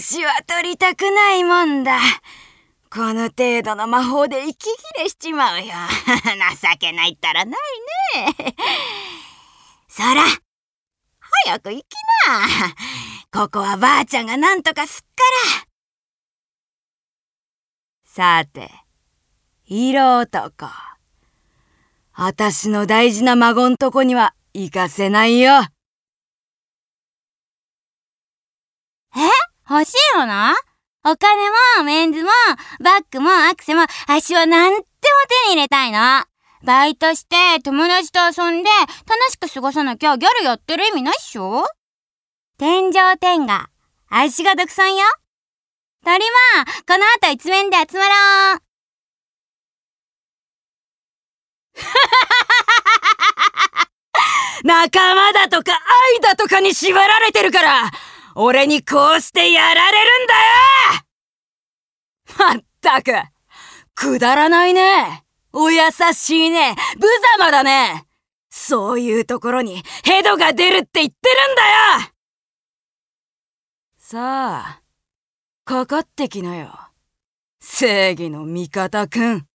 年は取りたくないもんだ。この程度の魔法で息切れしちまうよ。情けないったらないね。そら、早く行きな。ここはばあちゃんがなんとかすっから。さて、色男。あたしの大事な孫んとこには行かせないよ。 欲しいもの？お金もメンズもバッグもアクセも足はなんでも手に入れたいの。バイトして友達と遊んで楽しく過ごさなきゃギャルやってる意味ないっしょ。天上天下、足が独尊よ。鳥もこの後一面で集まろう。 仲間だとか愛だとかに縛られてるから俺にこうしてやられるんだよ。まったくくだらないね。お優しいね。無様だね。そういうところにヘドが出るって言ってるんだよ。さあかかってきなよ、正義の味方くん。